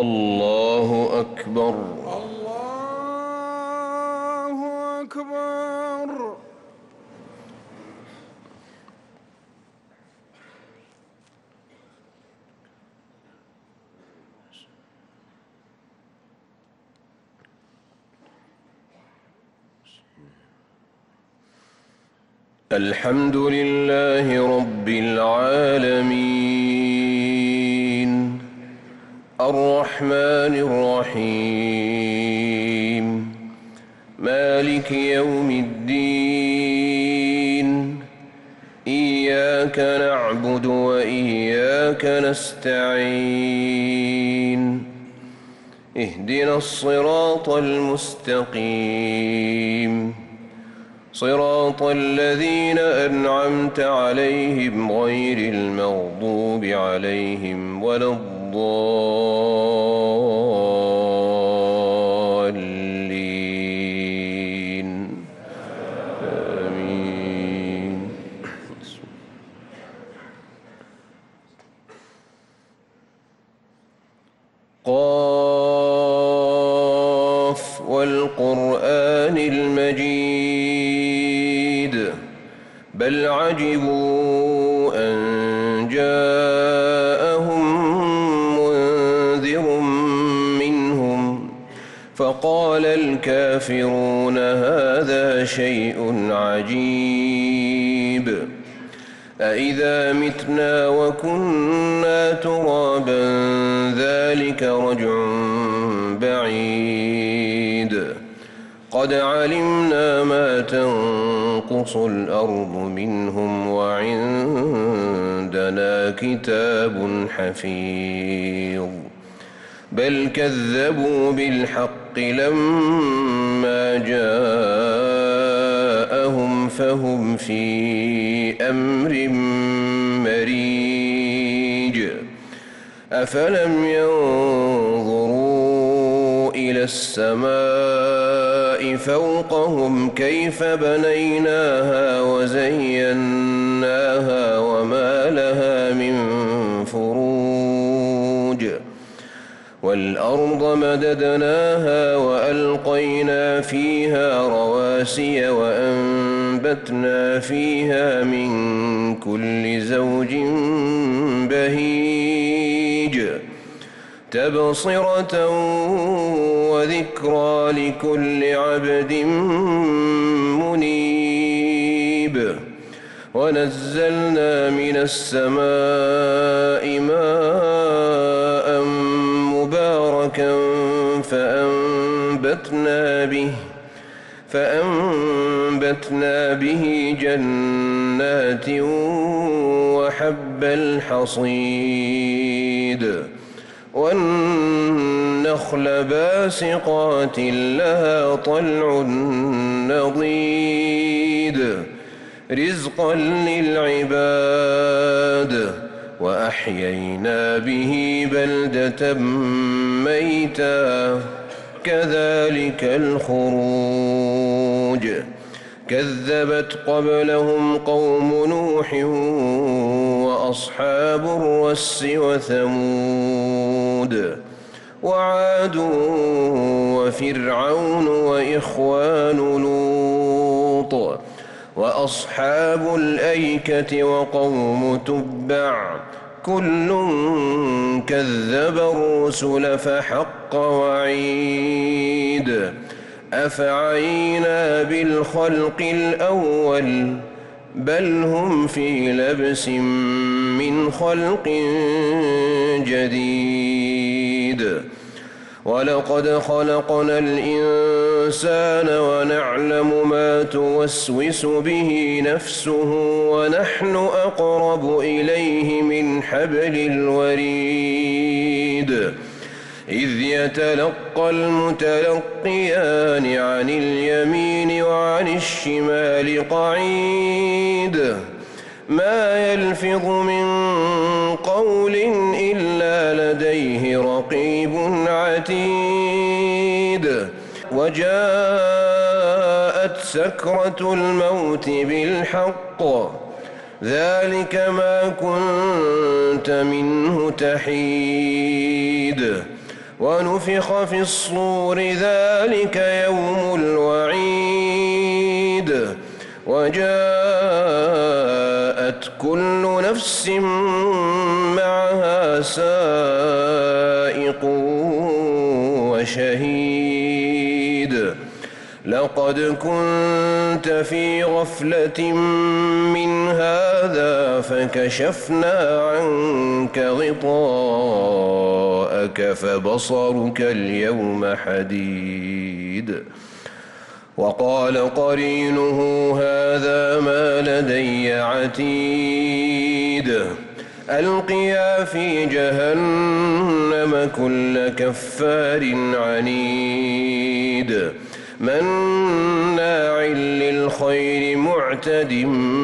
الله أكبر. الله أكبر. الحمد لله رب العالمين الرحمن الرحيم مالك يوم الدين إياك نعبد وإياك نستعين اهدنا الصراط المستقيم صراط الذين أنعمت عليهم غير المغضوب عليهم ولا الضالين آمين. قاف والقرآن المجيد بل عجبوا أن جاءهم منذر منهم فقال الكافرون هذا شيء عجيب أإذا متنا وكنا ترابا ذلك رجع بعيد قد علمنا ما تنقص الأرض منهم وعندنا كتاب حفيظ بل كذبوا بالحق لما جاءهم فهم في أمر مريج أفلم ينظروا إلى السماء فوقهم كيف بنيناها وزيناها وما لها من فروج والأرض مددناها وألقينا فيها رواسي وأنبتنا فيها من كل زوج بهيج تبصرة وذكرى لكل عبد منيب ونزلنا من السماء ماء مباركا فأنبتنا به جنات وحب الحصيد والنخل باسقات لها طلع نضيد رزقا للعباد وأحيينا به بلدة ميتا كذلك الخروج كذبت قبلهم قوم نوح وأصحاب الرس وثمود وعاد وفرعون وإخوان لوط وأصحاب الأيكة وقوم تبع كل كذب الرسل فحق وعيد أفعينا بالخلق الأول بل هم في لبس من خلق جديد ولقد خلقنا الإنسان ونعلم ما توسوس به نفسه ونحن أقرب إليه من حبل الوريد إذ يتلقى المتلقيان عن اليمين وعن الشمال قعيد ما يلفظ من قول إلا لديه رقيب عتيد وجاءت سكرة الموت بالحق ذلك ما كنت منه تحيد ونفخ في الصور ذلك يوم الوعيد وجاءت كل نفس معها سائق وشهيد لقد كنت في غفلة من هذا فكشفنا عنك غطاءك فبصرك اليوم حديد وقال قرينه هذا ما لدي عتيد ألقيا في جهنم كل كفار عنيد مناع للخير معتد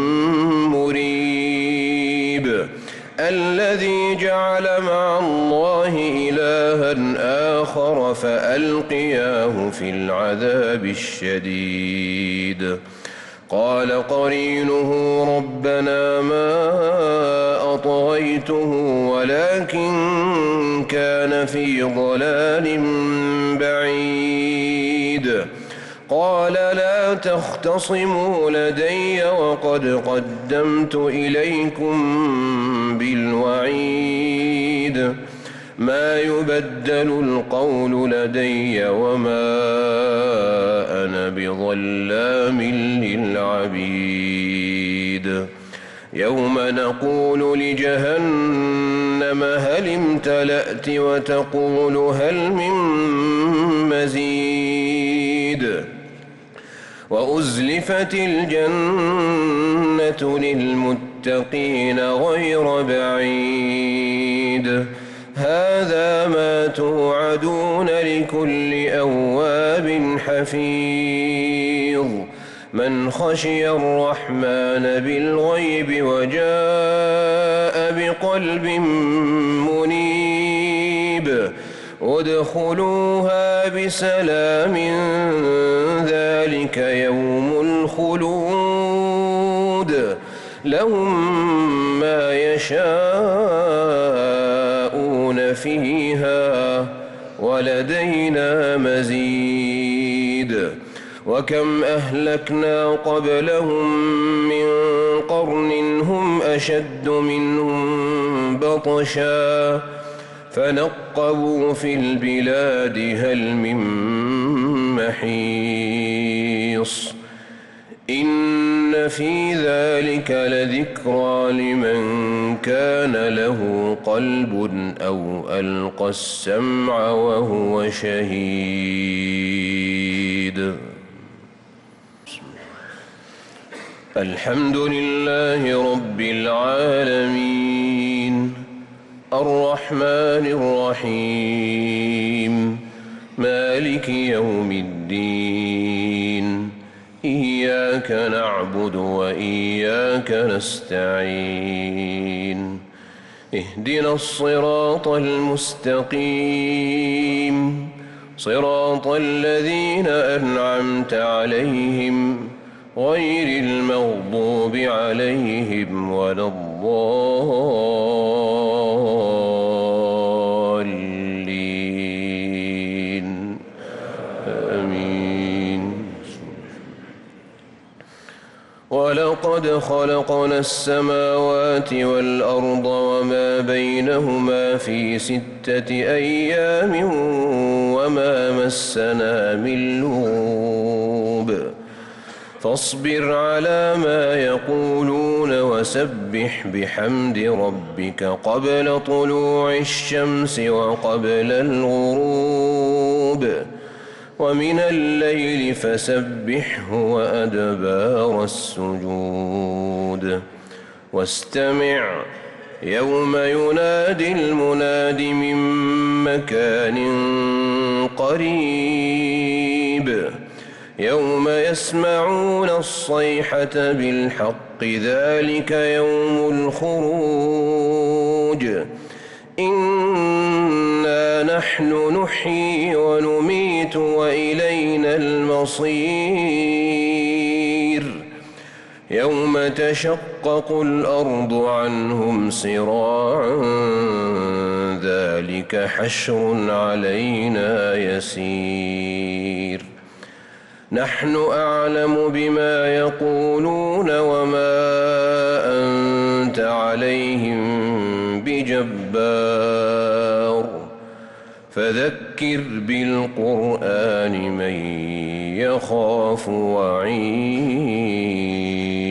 مريب الذي جعل مع الله إلها آخر فألقياه في العذاب الشديد قال قرينه ربنا ما أطغيته ولكن كان في ضلال بعيد قال لا تختصموا لدي وقد قدمت إليكم بالوعيد ما يبدل القول لدي وما أنا بظلام للعبيد يوم نقول لجهنم هل امتلأت وتقول هل من مزيد وأزلفت الجنة للمتقين غير بعيد هذا ما توعدون لكل أواب حفيظ من خشي الرحمن بالغيب وجاء بقلب منيب ادخلوها بسلام ذلك يوم الخلود لهم ما يشاءون فيها ولدينا مزيد وكم أهلكنا قبلهم من قرن هم أشد منهم بطشا فنقبوا في البلاد هل من محيص إن في ذلك لذكرى لمن كان له قلب أو ألقى السمع وهو شهيد الحمد لله رب العالمين الرحمن الرحيم مالك يوم الدين إياك نعبد وإياك نستعين اهدنا الصراط المستقيم صراط الذين أنعمت عليهم غير المغضوب عليهم ولا الضالين آمين ولقد خلقنا السماوات والأرض وما بينهما في 6 أيام وما مسنا من لغوب فاصبر على ما يقولون وسبح بحمد ربك قبل طلوع الشمس وقبل الغروب ومن الليل فسبحه وأدبار السجود واستمع يوم ينادي المناد من مكان قريب يوم يسمعون الصيحة بالحق ذلك يوم الخروج إنا نحن نحيي ونميت وإلينا المصير يوم تشقق وتشقق الأرض عنهم سراعا ذلك حشر علينا يسير نحن أعلم بما يقولون وما أنت عليهم بجبار فذكر بالقرآن من يخاف وعيد